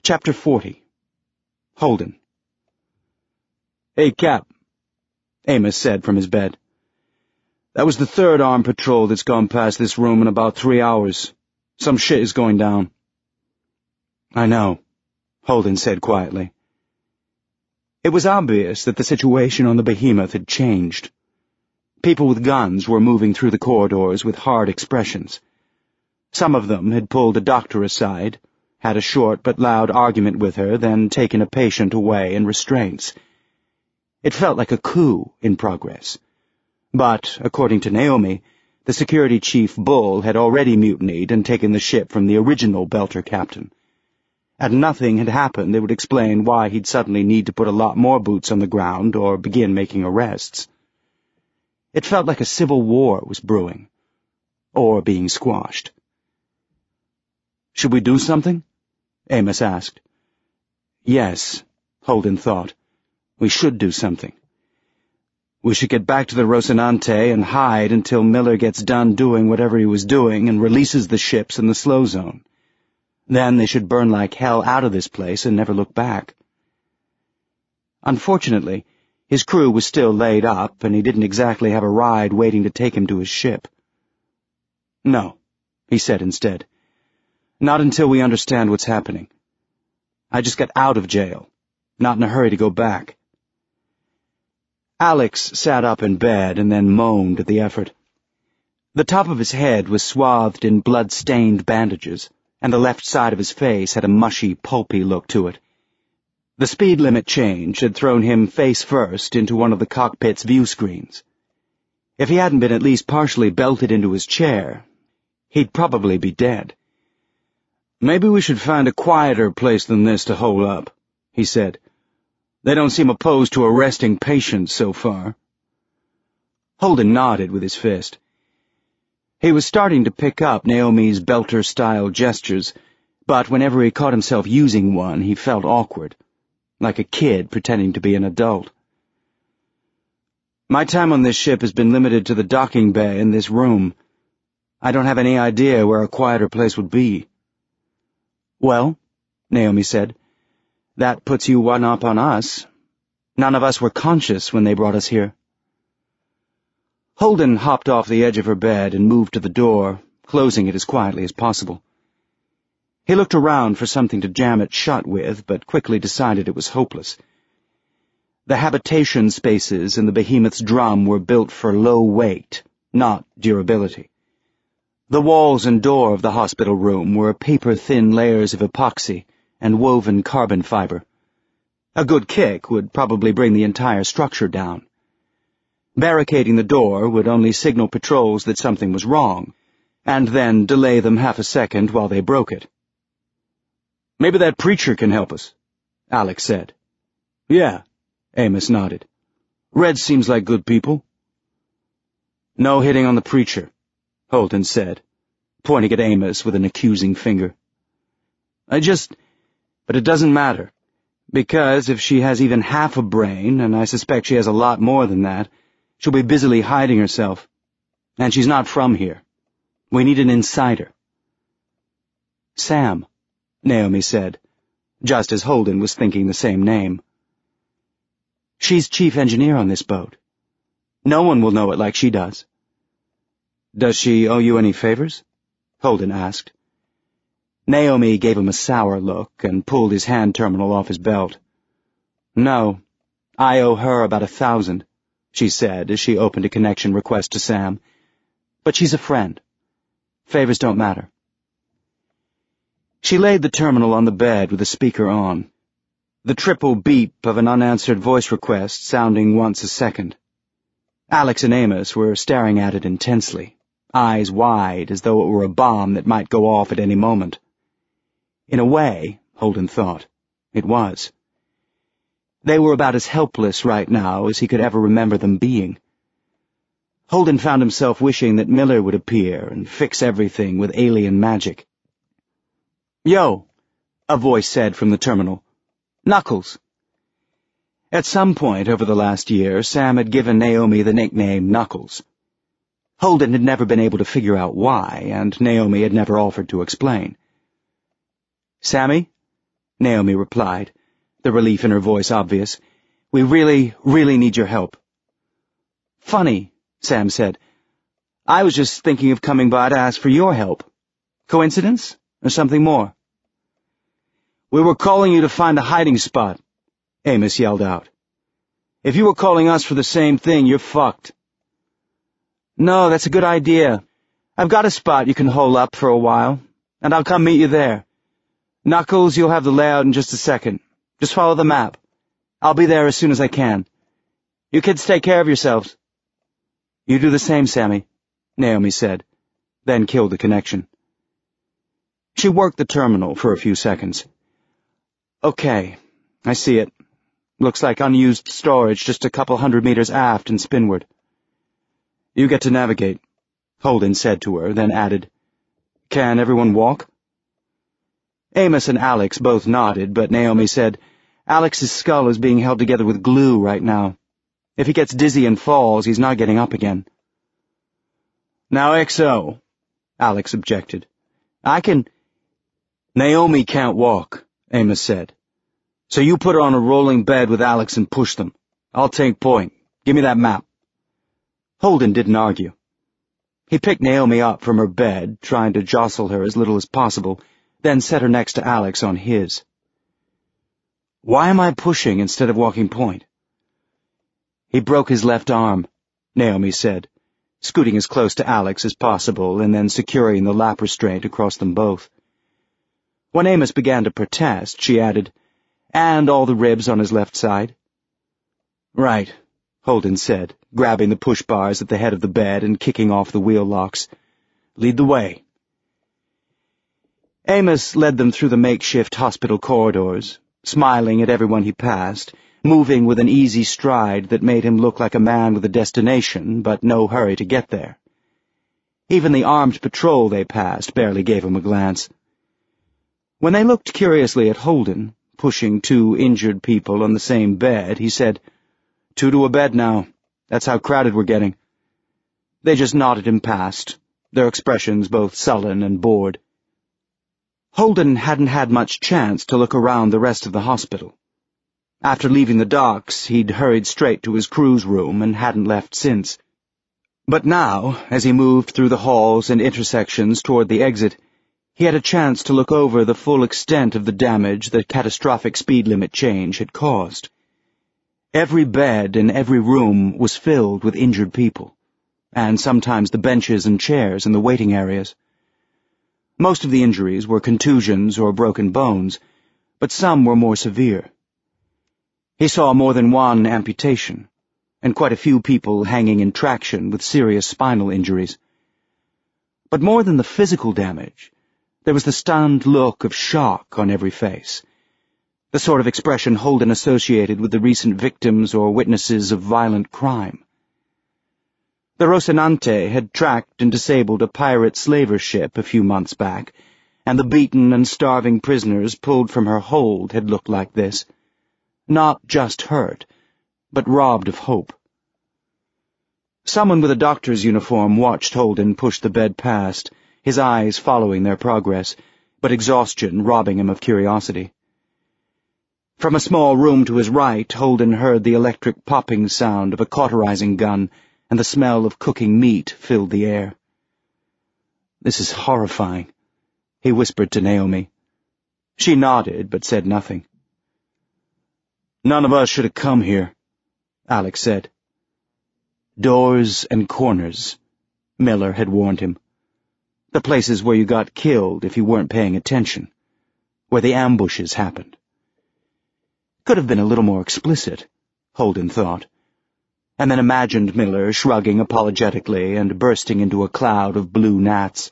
Chapter 40. Holden. "Hey, Cap," Amos said from his bed. "That was the third armed patrol that's gone past this room in about 3 hours. Some shit is going down." "I know," Holden said quietly. It was obvious that the situation on the Behemoth had changed. People with guns were moving through the corridors with hard expressions. Some of them had pulled a doctor aside, had a short but loud argument with her, then taken a patient away in restraints. It felt like a coup in progress. But, according to Naomi, the security chief Bull had already mutinied and taken the ship from the original Belter captain. And nothing had happened that would explain why he'd suddenly need to put a lot more boots on the ground or begin making arrests. It felt like a civil war was brewing, or being squashed. "Should we do something?" Amos asked. Yes, Holden thought. We should do something. We should get back to the Rocinante and hide until Miller gets done doing whatever he was doing and releases the ships in the slow zone. Then they should burn like hell out of this place and never look back. Unfortunately, his crew was still laid up, and he didn't exactly have a ride waiting to take him to his ship. "No," he said instead. "Not until we understand what's happening. I just got out of jail, not in a hurry to go back." Alex sat up in bed and then moaned at the effort. The top of his head was swathed in blood-stained bandages, and the left side of his face had a mushy, pulpy look to it. The speed limit change had thrown him face first into one of the cockpit's view screens. If he hadn't been at least partially belted into his chair, he'd probably be dead. "Maybe we should find a quieter place than this to hole up," he said. "They don't seem opposed to arresting patients so far." Holden nodded with his fist. He was starting to pick up Naomi's Belter-style gestures, but whenever he caught himself using one, he felt awkward, like a kid pretending to be an adult. "My time on this ship has been limited to the docking bay in this room. I don't have any idea where a quieter place would be." "Well," Naomi said, "that puts you one up on us. None of us were conscious when they brought us here." Holden hopped off the edge of her bed and moved to the door, closing it as quietly as possible. He looked around for something to jam it shut with, but quickly decided it was hopeless. The habitation spaces in the Behemoth's drum were built for low weight, not durability. The walls and door of the hospital room were paper-thin layers of epoxy and woven carbon fiber. A good kick would probably bring the entire structure down. Barricading the door would only signal patrols that something was wrong, and then delay them half a second while they broke it. "Maybe that preacher can help us," Alex said. "Yeah," Amos nodded. "Red seems like good people." "No hitting on the preacher," Holden said, pointing at Amos with an accusing finger. But it doesn't matter, because if she has even half a brain, and I suspect she has a lot more than that, she'll be busily hiding herself. And she's not from here. We need an insider." "Sam," Naomi said, just as Holden was thinking the same name. "She's chief engineer on this boat. No one will know it like she does." "Does she owe you any favors?" Holden asked. Naomi gave him a sour look and pulled his hand terminal off his belt. "No, I owe her about 1,000, she said as she opened a connection request to Sam. "But she's a friend. Favors don't matter." She laid the terminal on the bed with the speaker on, the triple beep of an unanswered voice request sounding once a second. Alex and Amos were staring at it intensely, eyes wide as though it were a bomb that might go off at any moment. In a way, Holden thought, it was. They were about as helpless right now as he could ever remember them being. Holden found himself wishing that Miller would appear and fix everything with alien magic. "Yo," a voice said from the terminal. "Knuckles." At some point over the last year, Sam had given Naomi the nickname Knuckles. Holden had never been able to figure out why, and Naomi had never offered to explain. "Sammy?" Naomi replied, the relief in her voice obvious. "We really, really need your help." "Funny," Sam said. "I was just thinking of coming by to ask for your help. Coincidence? Or something more?" "We were calling you to find a hiding spot," Amos yelled out. "If you were calling us for the same thing, you're fucked." "No, that's a good idea. I've got a spot you can hole up for a while, and I'll come meet you there. Knuckles, you'll have the layout in just a second. Just follow the map. I'll be there as soon as I can. You kids take care of yourselves." "You do the same, Sammy," Naomi said, then killed the connection. She worked the terminal for a few seconds. "Okay, I see it. Looks like unused storage just a couple 100 meters aft and spinward." "You get to navigate," Holden said to her, then added, "Can everyone walk?" Amos and Alex both nodded, but Naomi said, "Alex's skull is being held together with glue right now. If he gets dizzy and falls, he's not getting up again." "Now, XO," Alex objected. "I can—" "Naomi can't walk," Amos said. "So you put her on a rolling bed with Alex and push them. I'll take point. Give me that map." Holden didn't argue. He picked Naomi up from her bed, trying to jostle her as little as possible, then set her next to Alex on his. "Why am I pushing instead of walking point?" "He broke his left arm," Naomi said, scooting as close to Alex as possible and then securing the lap restraint across them both. When Amos began to protest, she added, "And all the ribs on his left side." "Right," Holden said, grabbing the push bars at the head of the bed and kicking off the wheel locks. "Lead the way." Amos led them through the makeshift hospital corridors, smiling at everyone he passed, moving with an easy stride that made him look like a man with a destination, but no hurry to get there. Even the armed patrol they passed barely gave him a glance. When they looked curiously at Holden, pushing 2 injured people on the same bed, he said, "2 to a bed now. That's how crowded we're getting." They just nodded him past, their expressions both sullen and bored. Holden hadn't had much chance to look around the rest of the hospital. After leaving the docks, he'd hurried straight to his crew's room and hadn't left since. But now, as he moved through the halls and intersections toward the exit, he had a chance to look over the full extent of the damage the catastrophic speed limit change had caused. Every bed in every room was filled with injured people, and sometimes the benches and chairs in the waiting areas. Most of the injuries were contusions or broken bones, but some were more severe. He saw more than one amputation, and quite a few people hanging in traction with serious spinal injuries. But more than the physical damage, there was the stunned look of shock on every face, the sort of expression Holden associated with the recent victims or witnesses of violent crime. The Rocinante had tracked and disabled a pirate slaver ship a few months back, and the beaten and starving prisoners pulled from her hold had looked like this. Not just hurt, but robbed of hope. Someone with a doctor's uniform watched Holden push the bed past, his eyes following their progress, but exhaustion robbing him of curiosity. From a small room to his right, Holden heard the electric popping sound of a cauterizing gun, and the smell of cooking meat filled the air. "This is horrifying," he whispered to Naomi. She nodded, but said nothing. "None of us should have come here," Alex said. "Doors and corners," Miller had warned him. "The places where you got killed if you weren't paying attention, where the ambushes happened." Could have been a little more explicit, Holden thought, and then imagined Miller shrugging apologetically and bursting into a cloud of blue gnats.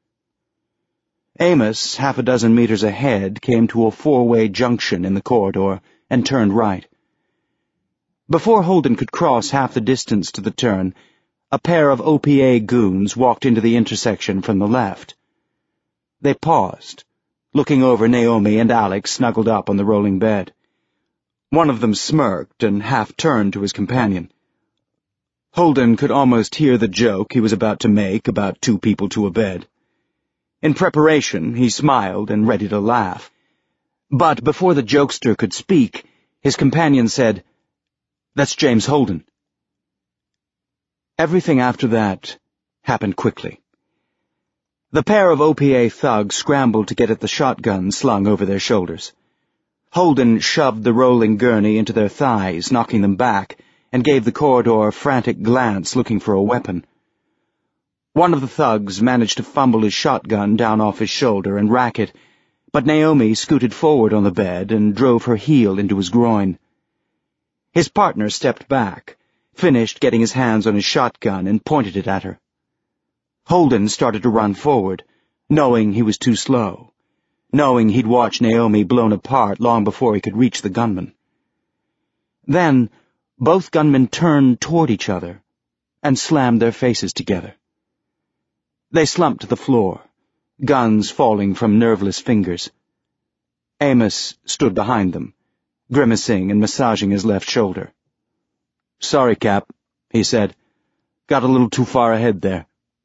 Amos, half a dozen meters ahead, came to a 4-way junction in the corridor and turned right. Before Holden could cross half the distance to the turn, a pair of OPA goons walked into the intersection from the left. They paused, looking over Naomi and Alex snuggled up on the rolling bed. One of them smirked and half-turned to his companion. Holden could almost hear the joke he was about to make about 2 people to a bed. In preparation, he smiled and ready to laugh. But before the jokester could speak, his companion said, "That's James Holden." Everything after that happened quickly. The pair of OPA thugs scrambled to get at the shotgun slung over their shoulders. Holden shoved the rolling gurney into their thighs, knocking them back, and gave the corridor a frantic glance looking for a weapon. One of the thugs managed to fumble his shotgun down off his shoulder and rack it, but Naomi scooted forward on the bed and drove her heel into his groin. His partner stepped back, finished getting his hands on his shotgun, and pointed it at her. Holden started to run forward, knowing he was too slow, knowing he'd watched Naomi blown apart long before he could reach the gunman. Then, both gunmen turned toward each other and slammed their faces together. They slumped to the floor, guns falling from nerveless fingers. Amos stood behind them, grimacing and massaging his left shoulder. "Sorry, Cap," he said. "Got a little too far ahead there."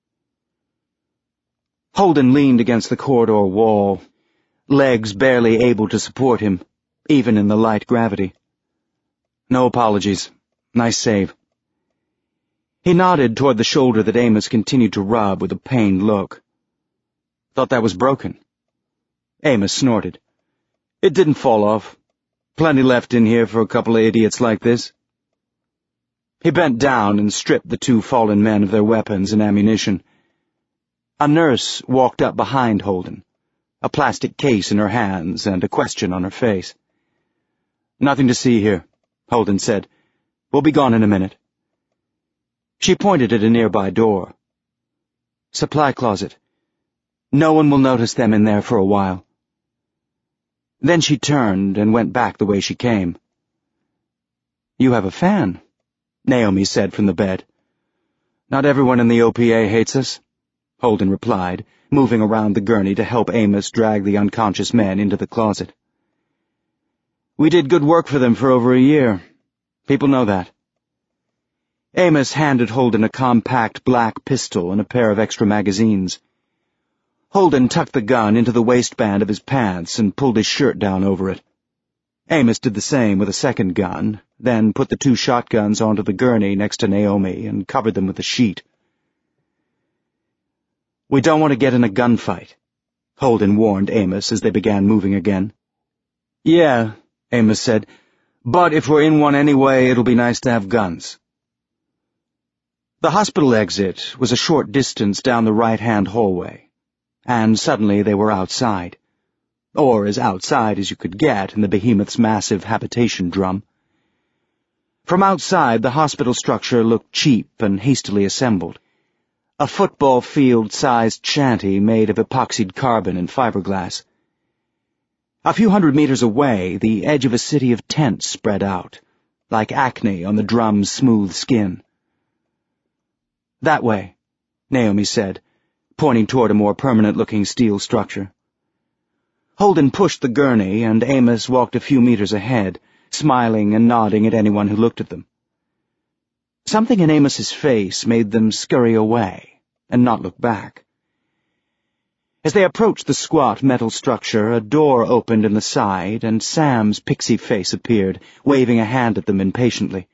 Holden leaned against the corridor wall, legs barely able to support him, even in the light gravity. "No apologies. Nice save." He nodded toward the shoulder that Amos continued to rub with a pained look. "Thought that was broken." Amos snorted. "It didn't fall off. Plenty left in here for a couple of idiots like this." He bent down and stripped the two fallen men of their weapons and ammunition. A nurse walked up behind Holden, a plastic case in her hands and a question on her face. "Nothing to see here," Holden said. "We'll be gone in a minute." She pointed at a nearby door. "Supply closet. No one will notice them in there for a while." Then she turned and went back the way she came. "You have a fan," Naomi said from the bed. "Not everyone in the OPA hates us," Holden replied, moving around the gurney to help Amos drag the unconscious men into the closet. "We did good work for them for over a year. People know that." Amos handed Holden a compact black pistol and a pair of extra magazines. Holden tucked the gun into the waistband of his pants and pulled his shirt down over it. Amos did the same with a second gun, then put the two shotguns onto the gurney next to Naomi and covered them with a sheet. "We don't want to get in a gunfight," Holden warned Amos as they began moving again. "Yeah," Amos said, "but if we're in one anyway, it'll be nice to have guns." The hospital exit was a short distance down the right-hand hallway, and suddenly they were outside, or as outside as you could get in the behemoth's massive habitation drum. From outside, the hospital structure looked cheap and hastily assembled, a football field-sized shanty made of epoxied carbon and fiberglass. A few hundred meters away, the edge of a city of tents spread out, like acne on the drum's smooth skin. "That way," Naomi said, pointing toward a more permanent-looking steel structure. Holden pushed the gurney, and Amos walked a few meters ahead, smiling and nodding at anyone who looked at them. Something in Amos's face made them scurry away and not look back. As they approached the squat metal structure, a door opened in the side, and Sam's pixie face appeared, waving a hand at them impatiently.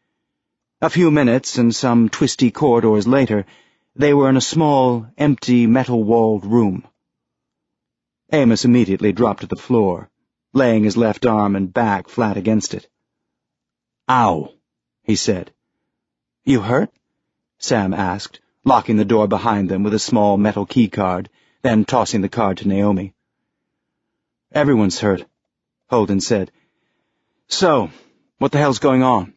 A few minutes and some twisty corridors later, they were in a small, empty, metal-walled room. Amos immediately dropped to the floor, laying his left arm and back flat against it. "Ow," he said. "You hurt?" Sam asked, locking the door behind them with a small metal keycard, then tossing the card to Naomi. "Everyone's hurt," Holden said. "So, what the hell's going on?"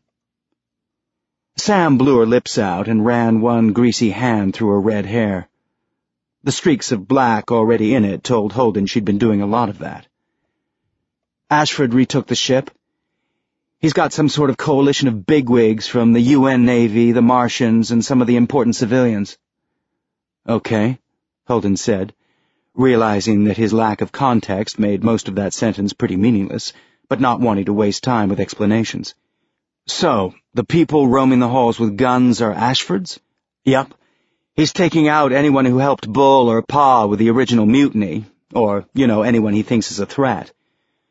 Sam blew her lips out and ran one greasy hand through her red hair. The streaks of black already in it told Holden she'd been doing a lot of that. "Ashford retook the ship. He's got some sort of coalition of bigwigs from the UN Navy, the Martians, and some of the important civilians." "Okay," Holden said, realizing that his lack of context made most of that sentence pretty meaningless, but not wanting to waste time with explanations. "So, the people roaming the halls with guns are Ashford's?" "Yep. He's taking out anyone who helped Bull or Pa with the original mutiny, or, anyone he thinks is a threat.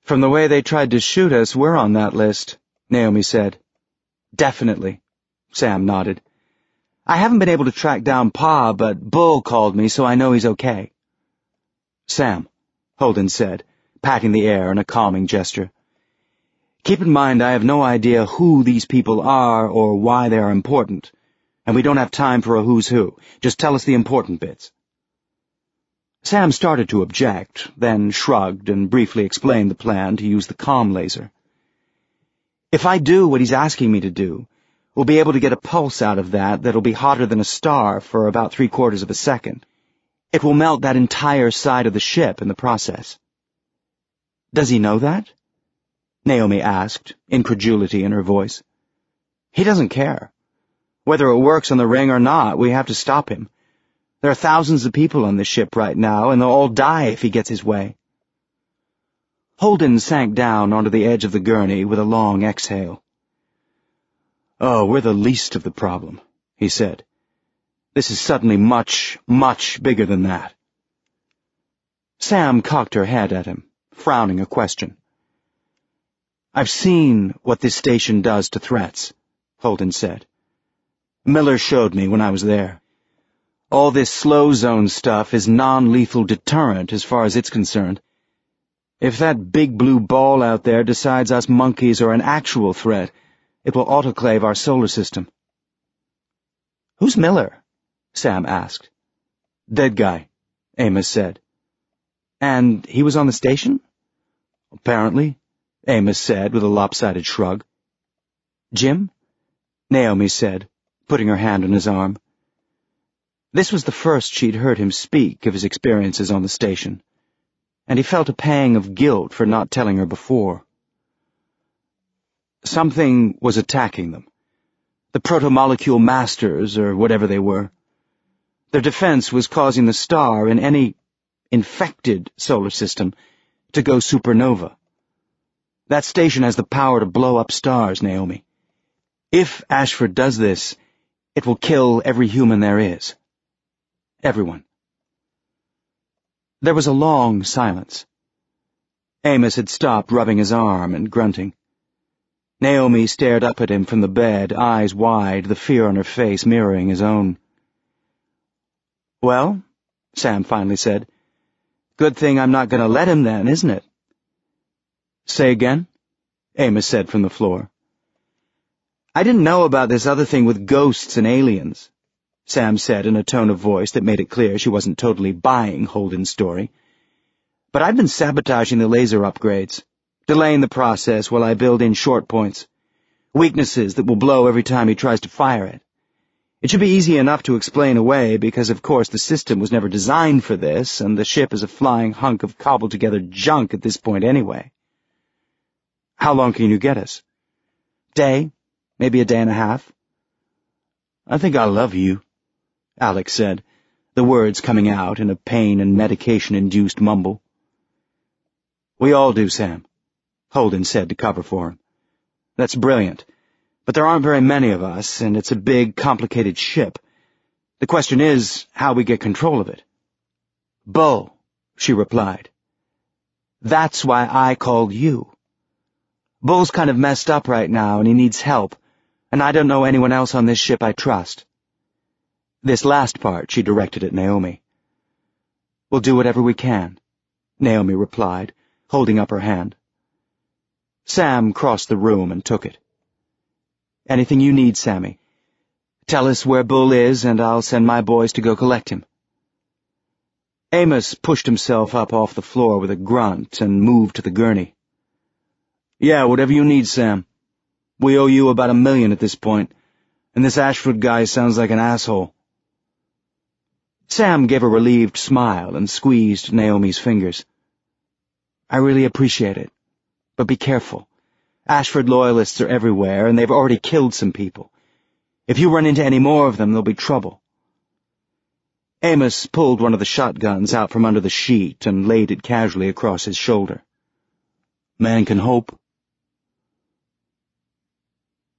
From the way they tried to shoot us, we're on that list, Naomi said. Definitely, Sam nodded. I haven't been able to track down Pa, but Bull called me, so I know he's okay. Sam, Holden said, patting the air in a calming gesture. Keep in mind I have no idea who these people are or why they are important, and we don't have time for a who's who. Just tell us the important bits. Sam started to object, then shrugged and briefly explained the plan to use the comm laser. If I do what he's asking me to do, we'll be able to get a pulse out of that'll be hotter than a star for about 3/4 of a second. It will melt that entire side of the ship in the process. Does he know that? Naomi asked, incredulity in her voice. He doesn't care. Whether it works on the ring or not, we have to stop him. There are thousands of people on this ship right now, and they'll all die if he gets his way. Holden sank down onto the edge of the gurney with a long exhale. Oh, we're the least of the problem, he said. This is suddenly much, much bigger than that. Sam cocked her head at him, frowning a question. I've seen what this station does to threats, Holden said. Miller showed me when I was there. All this slow zone stuff is non-lethal deterrent as far as it's concerned. If that big blue ball out there decides us monkeys are an actual threat, it will autoclave our solar system. Who's Miller? Sam asked. Dead guy, Amos said. And he was on the station? Apparently, Amos said with a lopsided shrug. Jim? Naomi said, putting her hand on his arm. This was the first she'd heard him speak of his experiences on the station, and he felt a pang of guilt for not telling her before. Something was attacking them. The protomolecule masters, or whatever they were. Their defense was causing the star in any infected solar system to go supernova. That station has the power to blow up stars, Naomi. If Ashford does this, it will kill every human there is. Everyone. There was a long silence. Amos had stopped rubbing his arm and grunting. Naomi stared up at him from the bed, eyes wide, the fear on her face mirroring his own. Well, Sam finally said, good thing I'm not going to let him then, isn't it? Say again, Amos said from the floor. I didn't know about this other thing with ghosts and aliens, Sam said in a tone of voice that made it clear she wasn't totally buying Holden's story. But I've been sabotaging the laser upgrades, delaying the process while I build in short points, weaknesses that will blow every time he tries to fire it. It should be easy enough to explain away because, of course, the system was never designed for this, and the ship is a flying hunk of cobbled-together junk at this point anyway. How long can you get us? Day? Maybe a day and a half? I think I love you, Alex said, the words coming out in a pain and medication-induced mumble. We all do, Sam, Holden said to cover for him. That's brilliant, but there aren't very many of us, and it's a big, complicated ship. The question is how we get control of it. Bull, she replied. That's why I called you. Bull's kind of messed up right now, and he needs help, and I don't know anyone else on this ship I trust. This last part she directed at Naomi. We'll do whatever we can, Naomi replied, holding up her hand. Sam crossed the room and took it. Anything you need, Sammy. Tell us where Bull is, and I'll send my boys to go collect him. Amos pushed himself up off the floor with a grunt and moved to the gurney. Yeah, whatever you need, Sam. We owe you about $1 million at this point, and this Ashford guy sounds like an asshole. Sam gave a relieved smile and squeezed Naomi's fingers. I really appreciate it, but be careful. Ashford loyalists are everywhere, and they've already killed some people. If you run into any more of them, there'll be trouble. Amos pulled one of the shotguns out from under the sheet and laid it casually across his shoulder. Man can hope.